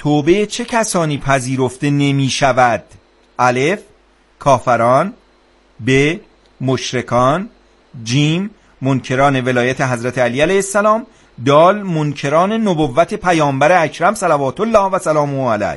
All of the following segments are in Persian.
توبه چه کسانی پذیرفته نمی شود؟ الف کافران، ب مشرکان، جیم منکران ولایت حضرت علی علیه السلام، دال منکران نبوت پیامبر اکرم صلوات الله و سلامه علیه.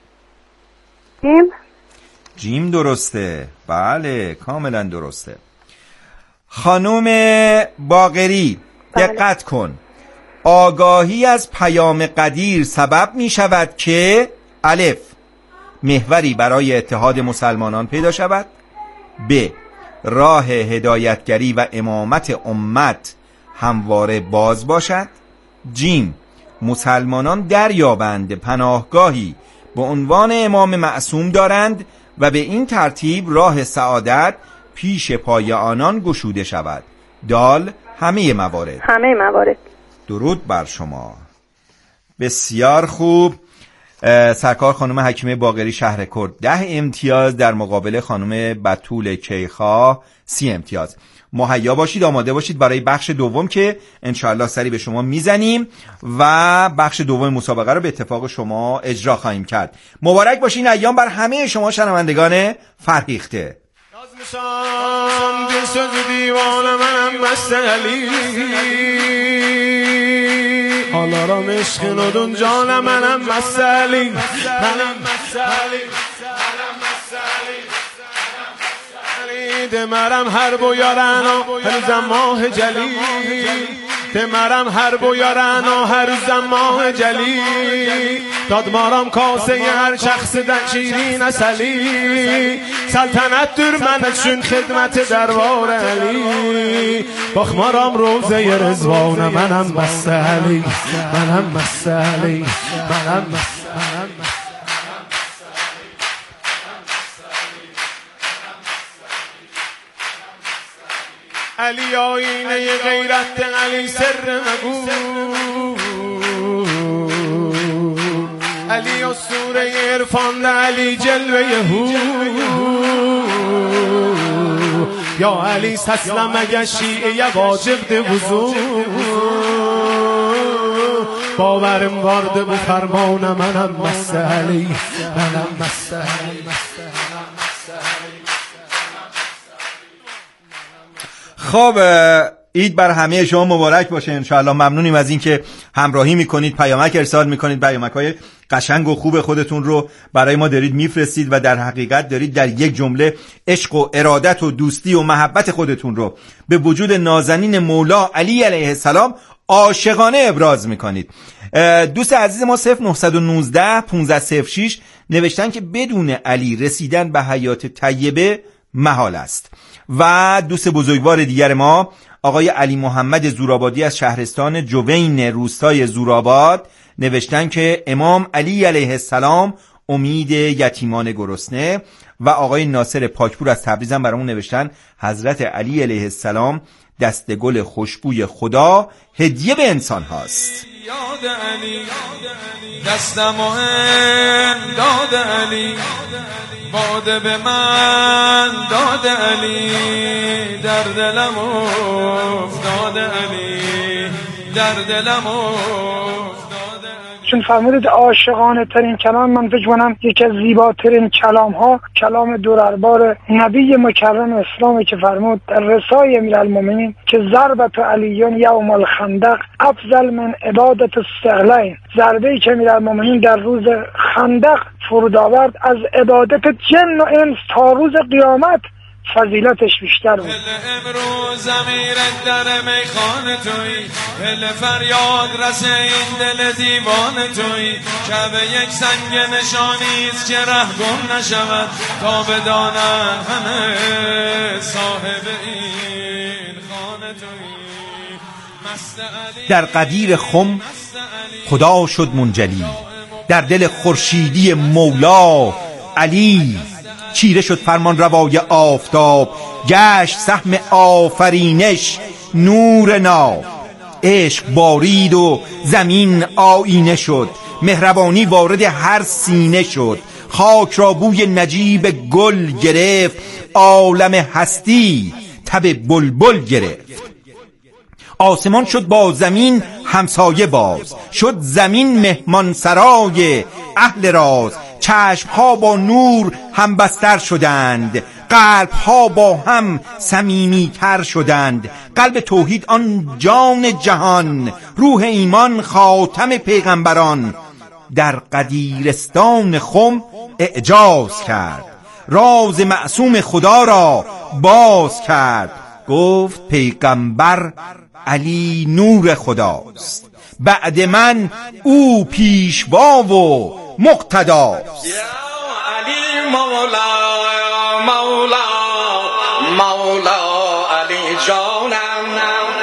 جیم درسته، بله کاملا درسته. خانوم باقری دقت کن، آگاهی از پیام قدیر سبب می شود که الف محوری برای اتحاد مسلمانان پیدا شود، ب راه هدایتگری و امامت امت همواره باز باشد، جیم مسلمانان دریابند پناهگاهی به عنوان امام معصوم دارند و به این ترتیب راه سعادت پیش پای آنان گشوده شود، دال همه موارد. درود بر شما، بسیار خوب. سرکار خانم حکیمه باقری شهرکرد 10 امتیاز در مقابل خانم بتول کیخا 30 امتیاز. مهیا باشید، آماده باشید برای بخش دوم که انشاءالله سری به شما میزنیم و بخش دوم مسابقه رو به اتفاق شما اجرا خواهیم کرد. مبارک باشین ایام بر همه شما شنوندگان فرهیخته. حالا را مشق ندون جان منم مسئلی دمرم هر بیارن و هر زماه جلی دمرم هر بیارن و هر زماه جلی دادمارم کاسه هر شخص در شیرین اصلی سلطنت در منشون خدمت دربار علی بخمارم روزه رزوان منم مسئلی علی آینه غیرت علی سر مگو علی اسطوره عرفان علی جلوه هو یا علی تسلم اگه شیعه واجب ده وضو باورم وارد به فرمان منم مسئلی خب عید بر همه شما مبارک باشه انشاءالله. ممنونیم از این که همراهی میکنید، پیامک ارسال میکنید، پیامک‌های قشنگ و خوب خودتون رو برای ما دارید میفرستید و در حقیقت دارید در یک جمله عشق و ارادت و دوستی و محبت خودتون رو به وجود نازنین مولا علی علیه السلام عاشقانه ابراز میکنید. دوست عزیز ما 0919 1506 نوشتن که بدون علی رسیدن به حیات طیبه محال است. و دوست بزرگوار دیگر ما آقای علی محمد زورآبادی از شهرستان جوین روستای زورآباد نوشتن که امام علی علیه السلام امید یتیمان گرسنه. و آقای ناصر پاکپور از تبریز هم برامون نوشتن حضرت علی علیه السلام دستگل خوشبوی خدا هدیه به انسان هاست. یاد علی دستم و داد علی باده به من داد علی در دلم افتاد علی در دلم چون فرمودید عاشقانه ترین کلام من فکر کنم یکی از زیباترین کلام ها کلام دربار نبی مکرم اسلامه که فرمود در رسای امیرالمومنین که ضربت علیون یوم الخندق افضل من عبادت الثقلین، ضربه ای که امیرالمومنین در روز خندق فرود آورد از عبادت جن و انس تا روز قیامت فضیلتش بیشتر بود. امروز زمیر در میخانه توی هل فریاد رسه این دل دیوان توی شب یک سنگ نشانیست که ره گم نشود تا بدانن همه صاحب این خانه توی. در قدیر خم خدا شد منجلی، در دل خورشیدی مولا علی چیره شد فرمان روای آفتاب، گشت سهم آفرینش نور ناب، عشق بارید و زمین آینه شد، مهربانی وارد هر سینه شد، خاک را بوی نجیب گل گرفت، عالم هستی تب بلبل گرفت، آسمان شد با زمین همسایه باز. شد زمین مهمان سرای اهل راز، چشم ها با نور هم بستر شدند، قلب ها با هم صمیمی تر شدند. قلب توحید آن جان جهان، روح ایمان خاتم پیغمبران. در قدیرستان خم اعجاز کرد، راز معصوم خدا را باز کرد. گفت پیغمبر علی نور خداست، بعد من او پیشوا و مقتداست. یا علی مولا مولا مولا علی جانم،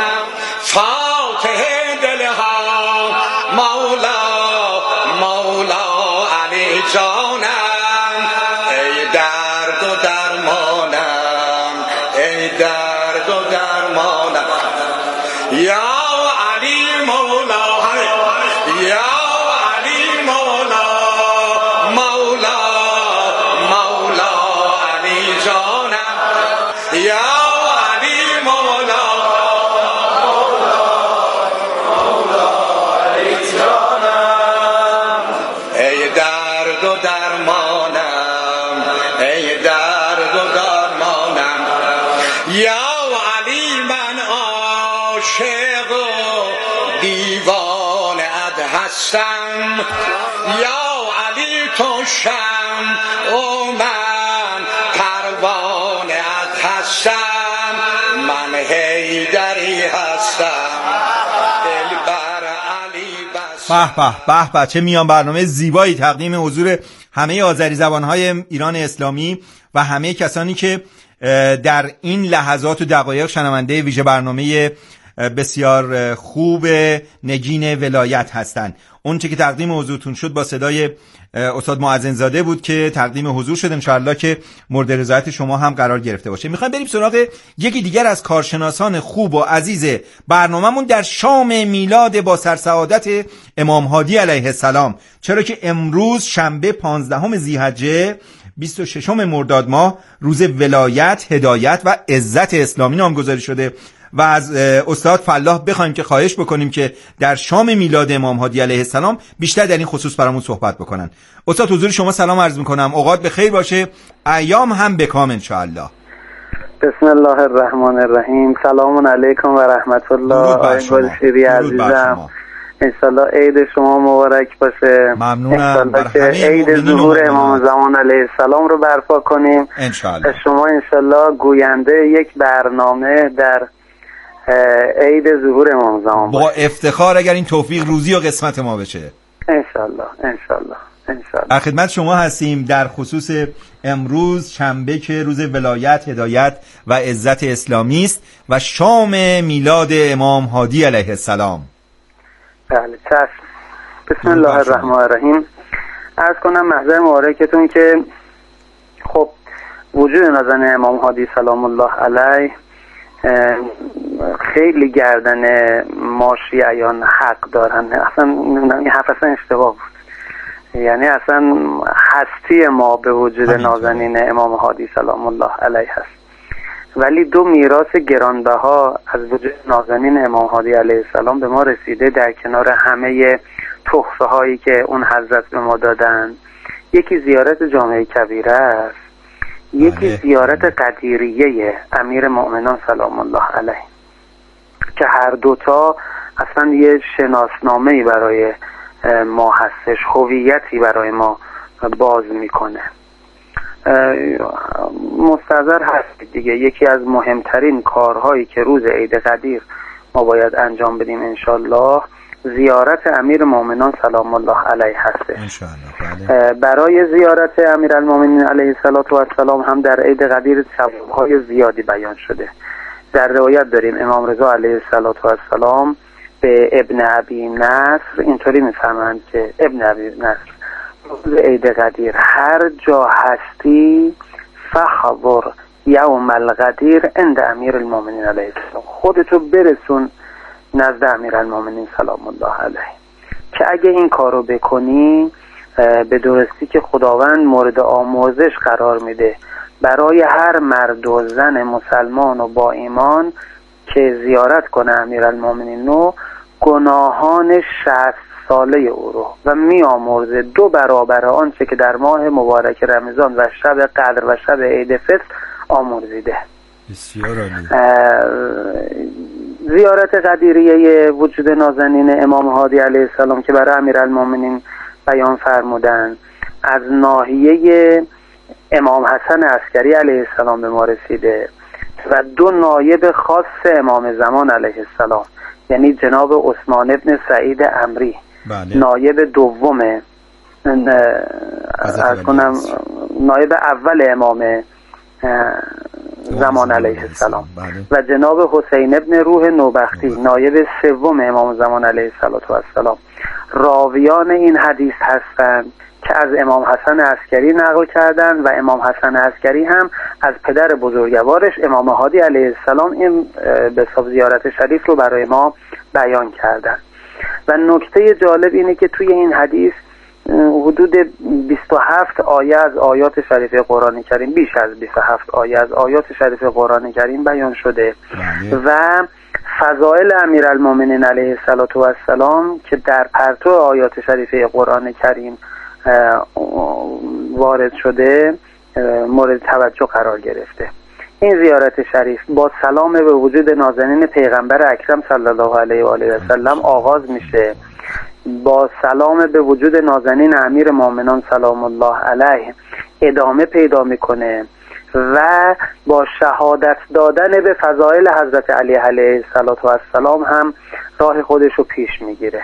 فاتح دلها مولا مولا علی جانم. ای درد و درمانم، ای درد و درمانم. یا علی مولا، یا علی مولا مولا مولا علی جانم. یا علی مولا مولا علی جانم. ای درد و درمانم، ای درد و درمانم. یا علی من عاشق و دیوانه‌ات هستم، یا علی تو شمع و من پروانه‌ات هستم. من حیدری هستم، دلبر علی بستم. به به به به، چه میان برنامه زیبایی تقدیم حضور همه آذری زبانهای ایران اسلامی و همه کسانی که در این لحظات و دقایق شنونده ویژه برنامه بسیار خوب نگین ولایت هستند. اون چه که تقدیم حضورتون شد با صدای استاد معزن زاده بود که تقدیم حضور شد. انشاءالله که مورد رضایت شما هم قرار گرفته باشه. میخوایم بریم سراغ یکی دیگر از کارشناسان خوب و عزیز برنامه‌مون در شام میلاد با سرسعادت امام هادی علیه السلام، چرا که امروز شنبه 15 ذی‌حجه 26 مرداد ماه روز ولایت، هدایت و عزت اسلامی نامگذاری شده و از استاد فلاح بخوایم که خواهش بکنیم که در شام میلاد امام هادی علیه السلام بیشتر در این خصوص برامون صحبت بکنن. استاد حضور شما سلام عرض میکنم، اوقات بخیر باشه، ایام هم بکام انشاءالله. بسم الله الرحمن الرحیم. سلام علیکم و رحمت الله. آقای گلشیری عزیزم، انشالله عید شما مبارک باشه. ممنونم. انشالله که عید ظهور امام زمان علیه السلام رو برپا کنیم انشالله. شما انشالله گوینده یک برنامه در عید ظهور امام زمان با افتخار، اگر این توفیق روزی و قسمت ما بشه انشالله انشالله انشالله. در خدمت شما هستیم در خصوص امروز شنبه که روز ولایت، هدایت و عزت اسلامی است و شام میلاد امام هادی علیه السلام. بله چشم. بسم الله الرحمن الرحیم. عرض کنم محضر مبارکتون که خب وجود نازنین امام هادی سلام الله علیه خیلی گردن ما شیعیان حق دارن. اصلا این حرف اصلا اشتباه بود، یعنی اصلا هستی ما به وجود نازنین امام هادی سلام الله علیه هست، ولی دو میراث گرانبها از وجود نازنین امام هادی علیه السلام به ما رسیده در کنار همه تحفه هایی که اون حضرت به ما دادن. یکی زیارت جامع کبیره است، یکی زیارت قدیریه امیر مؤمنان سلام الله علیه که هر دوتا اصلا یه شناسنامه‌ای برای ما هستش، هویتی برای ما باز میکنه. مستحضر هست دیگه، یکی از مهمترین کارهایی که روز عید قدیر ما باید انجام بدیم انشالله زیارت امیر مومنان سلام الله علیه هستش. برای زیارت امیر المومنین علیه السلام هم در عید قدیر ثواب‌های زیادی بیان شده. در روایت داریم امام رضا علیه السلام به ابن ابی نصر اینطوری میفرمایند که ابن ابی نصر روز عید قدیر هر جا هستی فخبر یوم القدیر عند امیر المومنین علیه السلام، خودتو برسون نزد امیر المومنین سلام الله علیه، که اگه این کارو بکنی به درستی که خداوند مورد آموزش قرار میده برای هر مرد و زن مسلمان و با ایمان که زیارت کنه امیر المومنین رو، گناهان 60 ساله او رو و میامرزه 2 برابر آنچه که در ماه مبارک رمضان و شب قدر و شب عید فطر آمرزیده. بسیار عالی. زیارت قدیریه وجود نازنین امام هادی علیه السلام که برای امیرالمومنین بیان فرمودن از ناحیه امام حسن عسکری علیه السلام به ما رسیده و 2 نایب خاص امام زمان علیه السلام، یعنی جناب عثمان ابن سعید عمری نایب دوم نایب اول امام زمان علیه السلام و جناب حسین ابن روح نوبختی نایب سوم امام زمان علیه السلام راویان این حدیث هستند که از امام حسن عسکری نقل کردند و امام حسن عسکری هم از پدر بزرگوارش امام هادی علیه السلام این به حساب زیارت شریف رو برای ما بیان کردند. و نکته جالب اینه که توی این حدیث حدود 27 آیه از آیات شریف قرآن کریم، بیش از 27 آیه از آیات شریف قرآن کریم بیان شده و فضائل امیرالمومنین علیه السلام که در پرتو آیات شریفه قرآن کریم وارد شده مورد توجه قرار گرفته. این زیارت شریف با سلام به وجود نازنین پیغمبر اکرم صلی الله علیه و آله و سلم آغاز میشه، با سلام به وجود نازنین امیر مومنان سلام الله علیه ادامه پیدا میکنه و با شهادت دادن به فضائل حضرت علی علیه السلام هم راه خودش رو پیش میگیره.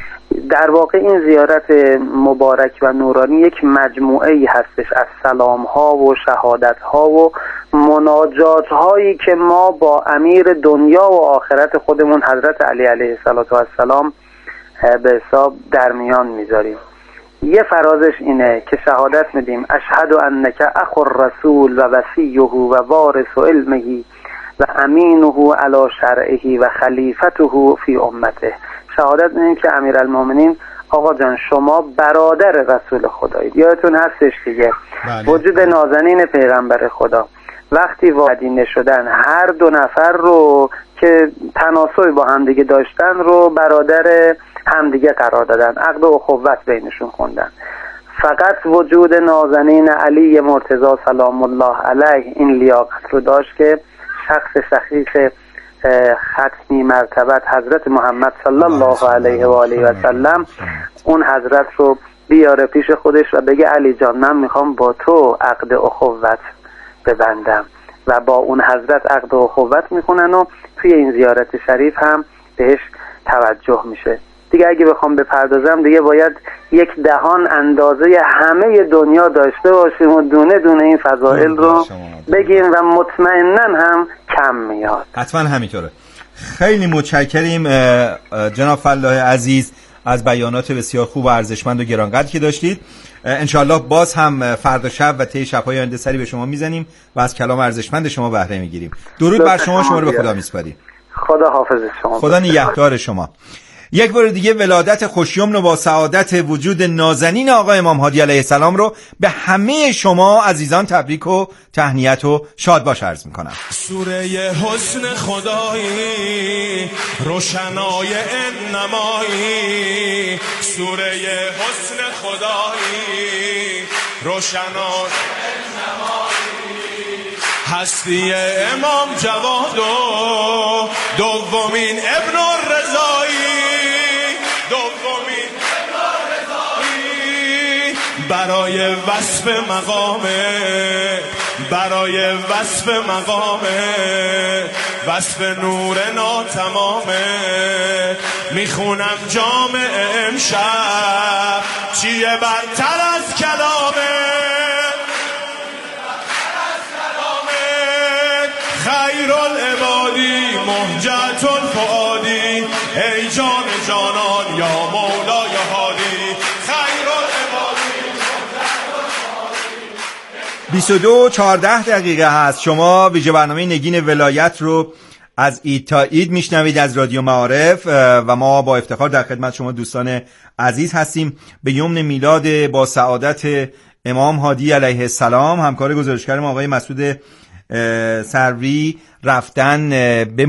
در واقع این زیارت مبارک و نورانی یک مجموعه ای هستش از سلام ها و شهادت ها و مناجات هایی که ما با امیر دنیا و آخرت خودمون حضرت علی علیه السلام به حساب در میان میذاریم. یه فرازش اینه که شهادت میدیم اشهد انک اخو الرسول و وصیه و وارث علمه و امینه علی شرعه و خلیفته فی امته. شهادت میدیم که امیرالمومنین آقا جان شما برادر رسول خدایید. یادتون هستش دیگه وجود نازنین پیغمبر خدا وقتی مدینه شدن هر 2 نفر رو که تناسب با همدیگه داشتن رو برادر همدیگه قرار دادن، عقد و اخوت بینشون خوندن. فقط وجود نازنین علی مرتضی سلام الله علیه این لیاقت رو داشت که شخص شخیص ختمی مرتبت حضرت محمد صلی الله علیه و آله و سلم اون حضرت رو بیاره پیش خودش و بگه علی جان من میخوام با تو عقد اخوت ببندم و با اون حضرت عقد اخوت میکنن و توی این زیارت شریف هم بهش توجه میشه. دیگه اگه بخوام بپردازم دیگه باید یک دهان اندازه همه دنیا داشته باشیم و دونه دونه این فضائل رو بگیم و مطمئنن هم کم میاد. حتما همینطوره. خیلی متشکریم جناب فلاح عزیز از بیانات بسیار خوب و ارزشمند و گرانقدر که داشتید. انشالله باز هم فردا شب و طی شب‌های آینده سری به شما میزنیم و از کلام ارزشمند شما بهره میگیریم. درود بر شما. شما رو به خدا میسپاریم. خدا حافظ شما. خدا نگهدار شما. یک بار دیگه ولادت خوشیمن و با سعادت وجود نازنین آقا امام هادی علیه السلام رو به همه شما عزیزان تبریک و تهنیت و شاد باش عرض میکنم. سوره حسن خدایی روشنای انمایی، سوره حسن خدایی روشنای هستی امام جواد و دومین ابن الرضایی، دومین ابن الرضایی برای وصف مقامه، برای وصف مقامه، وصف نور ناتمامه. میخونم جامع امشب چیه برتر از کلامه، خیر العبادی مهجت الفؤادی، ای جان جانان یا مولای هادی، خیر العبادی مهجت الفؤادی. 22:14 هست. شما ویژه برنامه نگین ولایت رو از عید تا عید میشنوید از رادیو معارف و ما با افتخار در خدمت شما دوستان عزیز هستیم به یمن میلاد با سعادت امام هادی علیه السلام. همکار گزارشگر ما آقای مسعود سروی رفتن به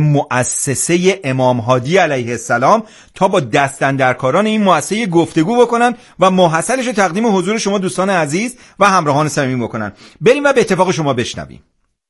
مؤسسه امام هادی علیه السلام تا با دستاندرکاران این مؤسسه گفتگو بکنن و محصلش رو تقدیم حضور شما دوستان عزیز و همراهان صمیمی بکنن. بریم و به اتفاق شما بشنویم.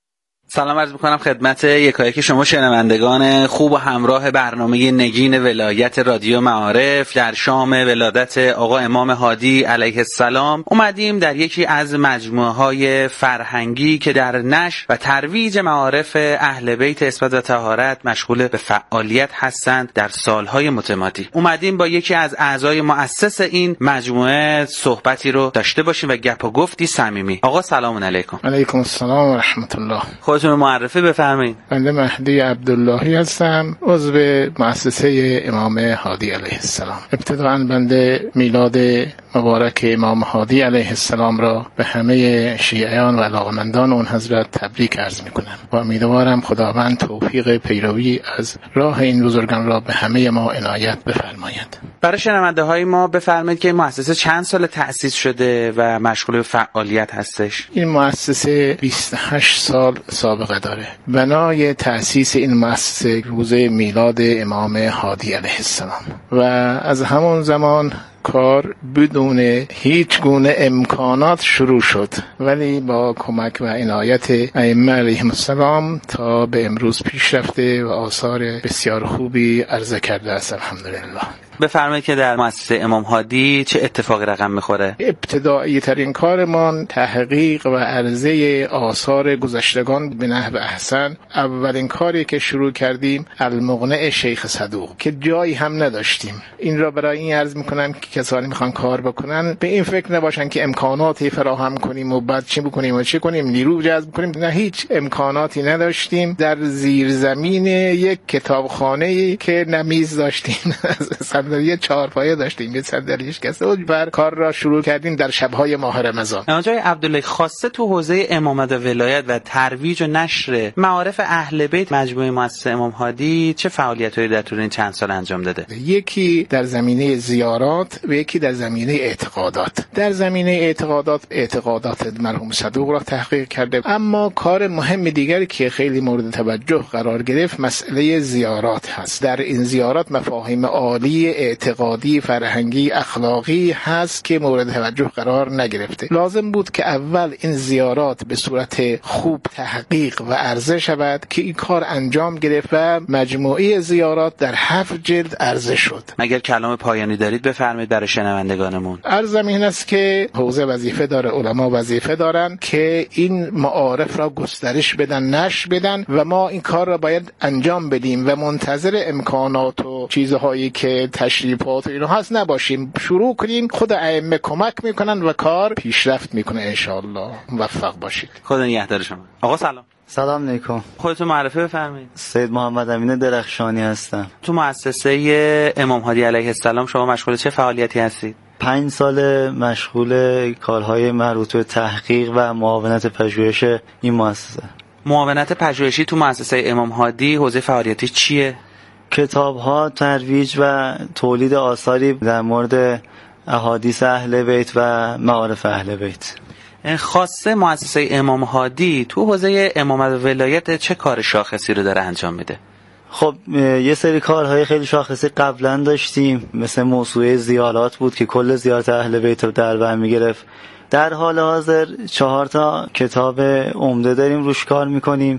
سلام عرض میکنم خدمت یکایک شما شنوندگان خوب و همراه برنامه نگین ولایت رادیو معارف. در شام ولادت آقا امام هادی علیه السلام اومدیم در یکی از مجموعه های فرهنگی که در نشر و ترویج معارف اهل بیت عصمت و طهارت مشغول به فعالیت هستند در سالهای متمادی. اومدیم با یکی از اعضای مؤسس این مجموعه صحبتی رو داشته باشیم و گپ و گفتی صمیمی. آقا سلام علیکم. علیکم السلام و رحمت الله. خودتون معرفی بفرمایید. بنده مهدی عبداللهی هستم، عضو مؤسسه امام هادی علیه السلام. ابتداءً بنده میلاد مبارک امام هادی علیه السلام را به همه شیعیان و علاقمندان اون حضرت تبریک عرض میکنم و امیدوارم خداوند توفیق پیروی از راه این بزرگان را به همه ما عنایت بفرماید. برای شنونده های ما بفرمایید که این مؤسسه چند سال تأسیس شده و مشغول به فعالیت هستش؟ این مؤسسه 28 سال سابقه داره. بنای تأسیس این مؤسسه روز میلاد امام هادی علیه السلام و از همون زمان کار بدون هیچ گونه امکانات شروع شد، ولی با کمک و عنایت ائمه علیهم السلام تا به امروز پیش رفته و آثار بسیار خوبی عرضه کرده است الحمدلله. بفرمایید که در مؤسسه امام هادی چه اتفاقی رقم میخوره؟ ابتدایی ترین کارمان تحقیق و عرضه آثار گذشتگان به نحو احسن. اولین کاری که شروع کردیم المقنع شیخ صدوق که جایی هم نداشتیم. این را برای این عرض میکنم که کسانی میخوان کار بکنن به این فکر نباشن که امکاناتی فراهم کنیم و بعد چی بکنیم و چی کنیم، نیرو جذب کنیم. نه، هیچ امکاناتی نداشتیم. در زیرزمین یک کتابخانه‌ای که نمیز داشتیم صندلی 4 پایه داشتیم، یه صندلیش کسته بود. بر کار را شروع کردیم در شب‌های ماه رمضان. آقای عبدالله خاصه تو حوزه امامت و ولایت و ترویج و نشر معارف اهل بیت مجموعه مؤسسه امام هادی چه فعالیتایی در طول این چند سال انجام داده؟ یکی در زمینه زیارات و یکی در زمینه اعتقادات. در زمینه اعتقادات مرحوم صدوق را تحقیق کرده، اما کار مهم دیگری که خیلی مورد توجه قرار گرفت مسئله زیارات هست. در این زیارات مفاهیم عالی اعتقادی، فرهنگی، اخلاقی هست که مورد توجه قرار نگرفته. لازم بود که اول این زیارات به صورت خوب تحقیق و عرضه شود که این کار انجام گرفت و مجموعه زیارات در 7 جلد عرضه شد. اگر کلام پایانی دارید بفرمایید برای شنوندگانمون. عرضم این است که حوزه وظیفه داره، علما وظیفه دارن که این معارف را گسترش بدن، نشر بدن و ما این کار را باید انجام بدیم و منتظر امکانات و چیزهایی که تشریفات و اینا هست نباشیم. شروع کنیم، خود ائمه کمک میکنن و کار پیشرفت میکنه. انشاءالله موفق باشید. خدا نگهدار شما. آقا سلام. سلام علیکم. خودتون معرفی بفرمایید. سید محمد امین درخشانی هستم. تو مؤسسه امام هادی علیه السلام شما مشغول چه فعالیتی هستید؟ 5 سال مشغول کارهای مربوط به تحقیق و معاونت پژوهش این مؤسسه. معاونت پژوهشی تو مؤسسه امام هادی حوزه فعالیتی چیه؟ کتاب‌ها، ترویج و تولید آثاری در مورد احادیث اهل بیت و معارف اهل بیت. خاصه مؤسسه امام هادی تو حوزه امامت و ولایت چه کار شاخصی رو داره انجام میده؟ خب یه سری کارهای خیلی شاخصی قبلا داشتیم، مثل موسوعه زیارات بود که کل زیارت اهل بیت رو در بر میگرفت. در حال حاضر 4 کتاب عمده داریم روش کار میکنیم.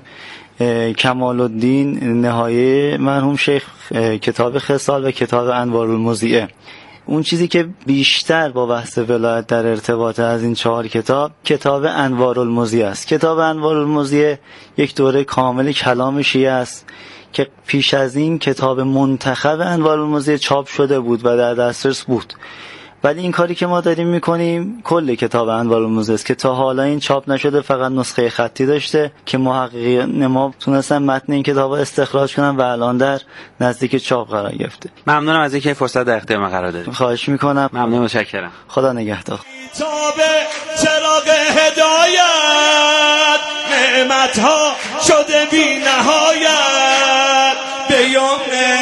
کمال الدین نهایه مرحوم شیخ، کتاب خصال و کتاب انوارالمضیئه. اون چیزی که بیشتر با بحث ولایت در ارتباط از این 4 کتاب انوارالمضیئه است. کتاب انوارالمضیئه یک دوره کامل کلام شیعه است که پیش از این کتاب منتخب انوارالمضیئه چاپ شده بود و در دسترس بود، ولی این کاری که ما داریم میکنیم کل کتاب انوارالمضیئه است که تا حالا این چاپ نشده، فقط نسخه خطی داشته که محققین ما تونستن متن این کتاب استخراج کنن و الان در نزدیک چاپ قرار گرفته. ممنونم از اینکه فرصت در اختیار ما قرار دادید. خواهش میکنم. ممنون، متشکرم. خدا نگهدار. کتاب چراغ هدایت، نعمت ها شده بی نهایت، به یمن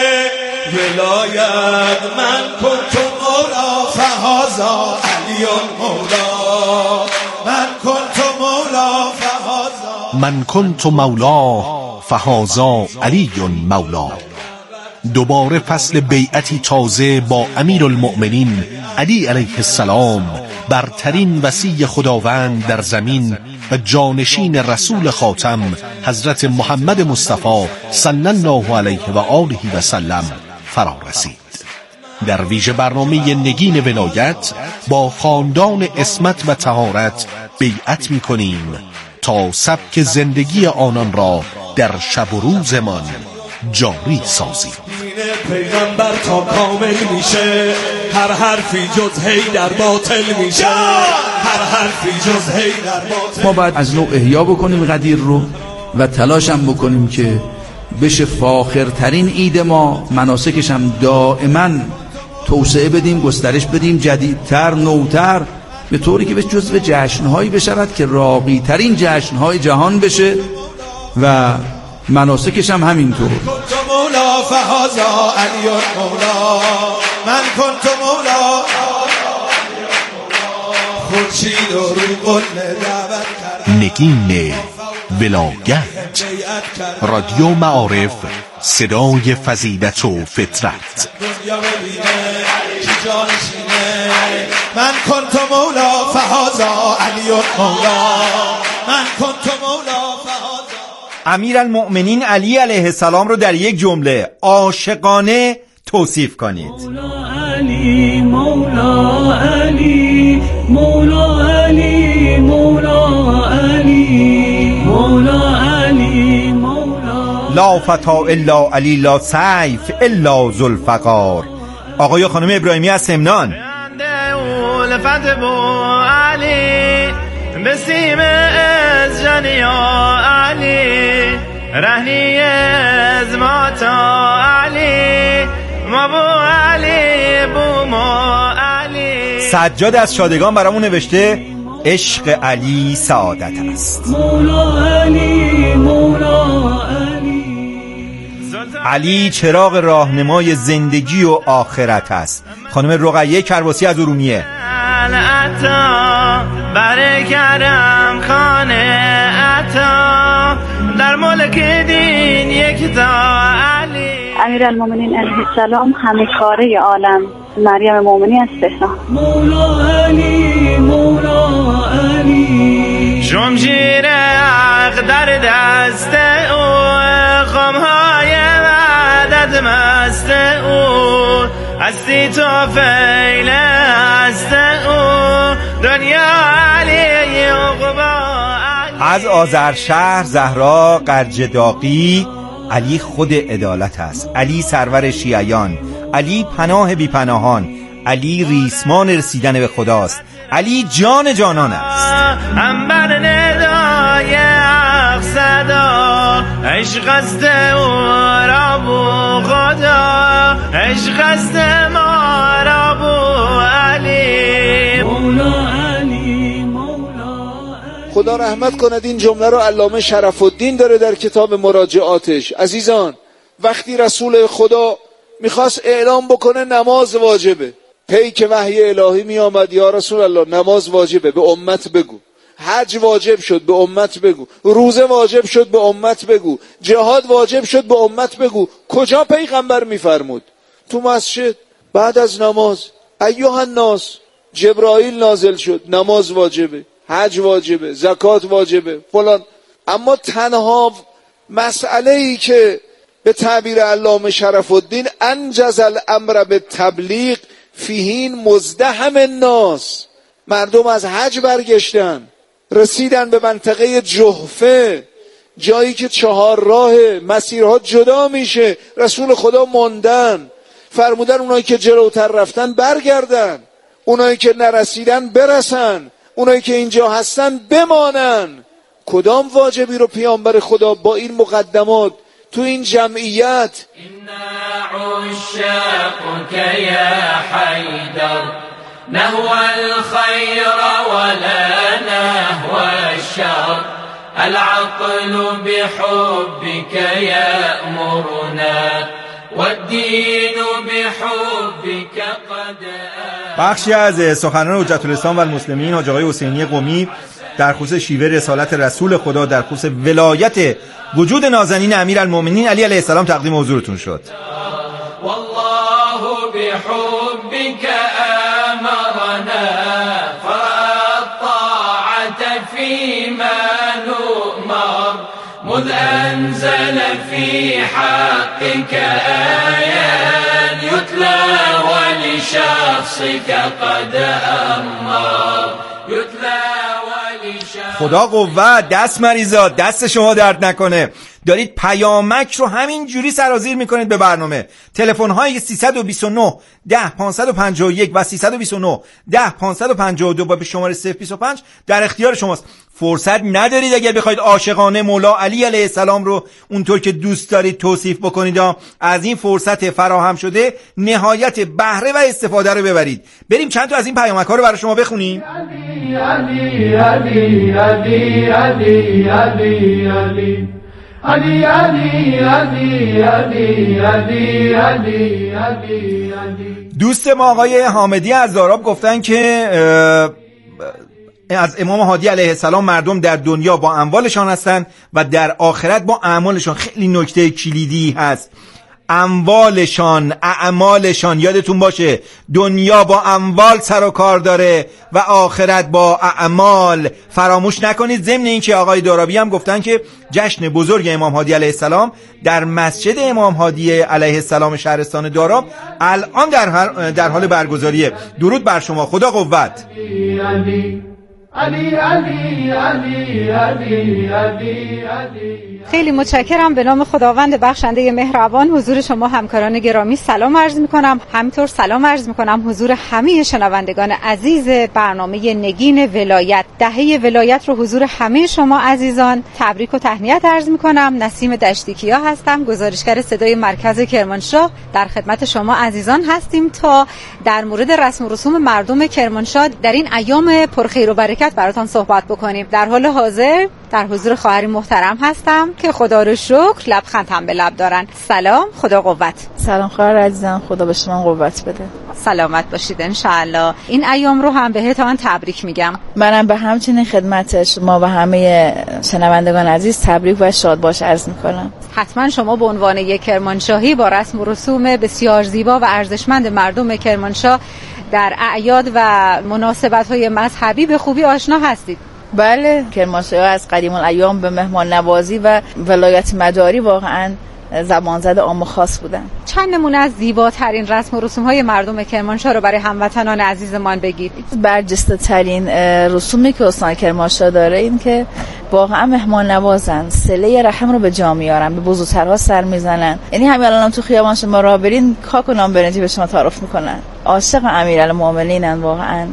ولایت من کنت مولا فهذا علی مولا، من کنت مولا فهذا. من کنت مولا فهذا علی مولا. دوباره فصل بیعتی تازه با امیرالمؤمنین علی علیه السلام، برترین وصی خداوند در زمین و جانشین رسول خاتم حضرت محمد مصطفی صلی الله علیه و آله و سلم فرا رسید. در ویژه برنامه نگین ولایت با خاندان عصمت و طهارت بیعت می‌کنیم تا سبک زندگی آنان را در شب و روزمان جاری سازیم. پیغمبر تا کامل میشه، هر حرفی جز حیدر باطل میشه، هر حرفی جز حیدر باطل. ما باید از نوع احیا بکنیم قدیر رو و تلاش هم بکنیم که بشه فاخرترین عید ما، مناسکش هم دائما توسعه بدیم، گسترش بدیم، جدیدتر، نوتر، به طوری که به جزو جشنهایی بشود که راقیترین جشنهای جهان بشه و مناسکش هم همینطور. کنت مولا فهذا علی مولا، من کنت مولا خورشید و رو قله دعوت کرد. نگین ولایت، رادیو معارف، صدای فضیلت و فطرت. دنیا ببینه کی جانشینه، من کنت مولا فهذا علی مولا، من کنت مولا فهذا. امیرالمؤمنین علی علیه السلام رو در یک جمله عاشقانه توصیف کنید. مولا علی، مولا علی، مولا علی، مولا علی، مولا علی، مولا. لا فتا الا علی، لا سیف الا ذوالفقار. آقای خانم ابراهیمی از سمنان. بسیم از جنیا علی، رهنی از ماتا علی، ما بو علی بو ما علی. سجاد از شادگان برامون نوشته عشق علی سعادت است. مولا علی، مولا علی. علی چراغ راهنمای زندگی و آخرت است. خانم رقیه کرباسی از ارومیه. عطا برای کرم خانه عطا، در ملک دین یک تا علی. امیرالمؤمنین علیه السلام همه کاره عالم، مریم مومنی از تهران. مولا علی، مولا علی. شمشیر حق در دست او، خمهای وعدت مست او، هستی تو فیل هست او، دنیا علی عقبا علی. از آذرشهر زهرا قرجداقی. علی خود عدالت است، علی سرور شیعیان، علی پناه بی پناهان، علی ریسمان رسیدن به خداست، علی جان جانان است. انبر ندای حق صدا، عشق است او را بو خدا، عشق است ما را بو علی. مولا علی، مولا علی. خدا رحمت کند این جمله رو علامه شرف الدین داره در کتاب مراجعاتش. عزیزان، وقتی رسول خدا میخواست اعلام بکنه نماز واجبه، پیک وحی الهی می آمد یا رسول الله نماز واجبه، به امت بگو. حج واجب شد، به امت بگو. روزه واجب شد، به امت بگو. جهاد واجب شد، به امت بگو. کجا پیغمبر میفرمود؟ تو مسجد بعد از نماز ایها الناس، جبرائیل نازل شد، نماز واجبه، حج واجبه، زکات واجبه، فلان. اما تنها مسئله ای که به تعبیر علامه شرف الدین انجز الامر به تبلیغ فیهین مزدحم الناس، مردم از حج برگشتن، رسیدن به منطقه جحفه، جایی که 4 راه مسیرها جدا میشه. رسول خدا موندن، فرمودن اونایی که جلوتر رفتن برگردن، اونایی که نرسیدن برسن، اونایی که اینجا هستن بمانن. کدام واجبی رو پیامبر خدا با این مقدمات تو این جمعیت؟ عشاقك يا حيدر نهوى الخير ولا نهوى الشر، العقل بحبك يأمرنا والدين بحبك قد. بخشی از سخنان حجت الاسلام و المسلمین حاج آقای حسینی قمی در خصوص شیوه رسالت رسول خدا، در خصوص ولایت وجود نازنین امیرالمومنین علی علیه السلام تقدیم حضورتون شد. والله بحبك أمرنا فالطاعة فيما نؤمر مذ أنزل في حقك آية يتلى ولشخصك قد أمر يتلى. خدا قوت، دست مریضا، دست شما درد نکنه. دارید پیامک رو همین جوری سرازیر میکنید به برنامه. تلفن های 329 10 551 و 329 10 552 با به شماره 025 در اختیار شماست. فرصت ندارید اگر بخواید عاشقانه مولا علی علیه السلام رو اونطور که دوست دارید توصیف بکنید، از این فرصت فراهم شده نهایت بهره و استفاده رو ببرید. بریم چند تا از این پیامک ها رو برای شما بخونیم. علی علی علی علی علی علی علی علی علی علی علی علی علی علی علی. دوست ما آقای حامدی از داراب گفتن که از امام هادی علیه السلام مردم در دنیا با اموالشان هستند و در آخرت با اعمالشان. خیلی نکته کلیدی هست، اموالشان، اعمالشان. یادتون باشه دنیا با اموال سر و کار داره و آخرت با اعمال. فراموش نکنید. ضمن این که آقای دارابی هم گفتن که جشن بزرگ امام هادی علیه السلام در مسجد امام هادی علیه السلام شهرستان داراب الان در حال برگزاریه. درود بر شما، خدا قوت. علی علی علی علی علی علی. خیلی متشکرم. به نام خداوند بخشنده مهربان حضور شما همکاران گرامی سلام عرض می‌کنم. همینطور سلام عرض می‌کنم حضور همه شنوندگان عزیز برنامه نگین ولایت. دهه ولایت رو حضور همه شما عزیزان تبریک و تهنیت عرض می‌کنم. نسیم دشتیکیا هستم، گزارشگر صدای مرکز کرمانشاه. در خدمت شما عزیزان هستیم تا در مورد رسم و رسوم مردم کرمانشاه در این ایام پرخیر و برکت براتون صحبت بکنیم. در حال حاضر در حضور خواهری محترم هستم که خدا رو شکر لبخند هم به لب دارن. سلام، خدا قوت. سلام خواهر عزیزم، خدا به شما قوت بده. سلامت باشید انشاءالله. این ایام رو هم بهتون تبریک میگم. منم به همچنین خدمت شما و همه شنوندگان عزیز تبریک و شاد باش عرض میکنم. حتما شما به عنوان یک کرمانشاهی با رسم و رسوم بسیار زیبا و ارزشمند مردم کرمانشاه در اعیاد و مناسبت‌های مذهبی به خوبی آشنا هستید. بله، کرمانشاهی از قدیم الایام به مهمان نوازی و ولایت مداری واقعا زبان زده عام خاص بودن. چند نمونه از زیباترین رسم و رسوم‌های مردم کرمانشاه رو برای هموطنان عزیزمان بگید. برجسته ترین رسومی که استان کرمانشاه داره این که واقعا مهمان نوازن، صله رحم رو به جا میارن، به بزرگترها سر میزنن. یعنی همین الان تو خیابان شما راه برین کاک و نام برنجی به شما تعارف میکنن. عاشق امیرالمومنینن واقعا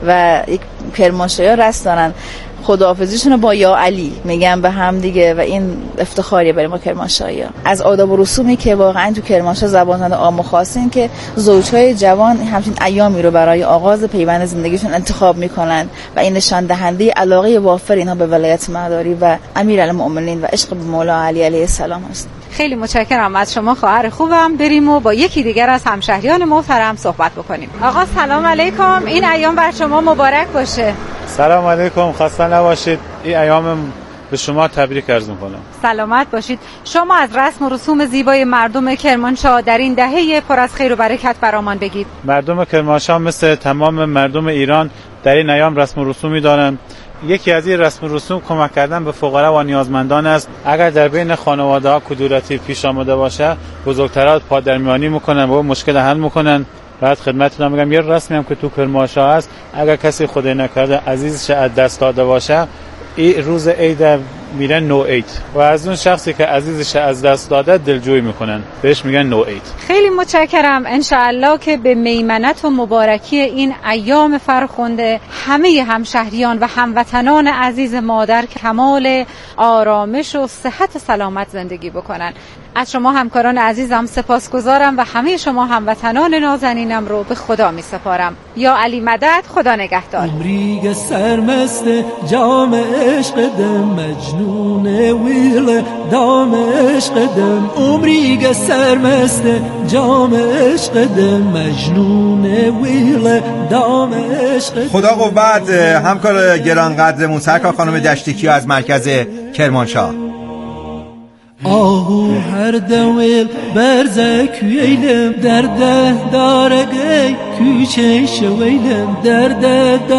و یک کرمانشاهی رست دارن. خداحافظیشون با یا علی میگن به هم دیگه و این افتخاریه برای ما کرمانشاهی‌ها. از آداب و رسومی که واقعا تو کرمانشاه زبان زده عام و خاصین که زوجهای جوان همچین ایامی رو برای آغاز پیوند زندگیشون انتخاب میکنن و این نشان دهنده علاقه وافر اینها به ولایت مداری و امیرالمومنین و عشق به مولا علی علیه السلام است. خیلی متشکرم از شما خواهر خوبم. بریم و با یکی دیگر از همشهریان محترم صحبت بکنیم. آقا سلام علیکم، این ایام بر شما مبارک باشه. سلام علیکم، خسته نباشید. این ایام به شما تبریک عرض می‌کنم. سلامت باشید. شما از رسم و رسوم زیبای مردم کرمانشاه در این دهه پر از خیر و برکت برامان بگید. مردم کرمانشاه مثل تمام مردم ایران در این ایام رسم و رسومی دارن. یکی از این رسم و رسوم کمک کردن به فقرا و نیازمندان است. اگر در بین خانواده‌ها کدورتی پیش آمده باشه، بزرگترها پادرمیانی میکنن و مشکل حل میکنن. بعد خدمتتون میگم یه رسمی هم که تو کرمانشاه هست، اگر کسی خدای نکرده عزیزش از دست داده باشه، این روز عید میرن نو عید و از اون شخصی که عزیزش از دست داده دلجویی میکنن، بهش میگن نو عید. خیلی متشکرم. انشاءالله که به میمنت و مبارکی این ایام فرخنده همه همشهریان و هموطنان عزیز ما در کمال آرامش و صحت و سلامت زندگی بکنن. از شما همکاران عزیزم سپاسگزارم و همه شما هموطنان نازنینم رو به خدا می سپارم. یا علی مدد، خدا نگهدار. عمری سرمست جام عشق دم مجنون ویل دام عشق دم عمری سرمست جام عشق دم مجنون ویل دام عشق. خدا قوت همکار گرانقدرمون سرکار خانم دشتیکی از مرکز کرمانشاه. آهو هر دویل برزه کویلم درده دارگی کوچه شویلم درده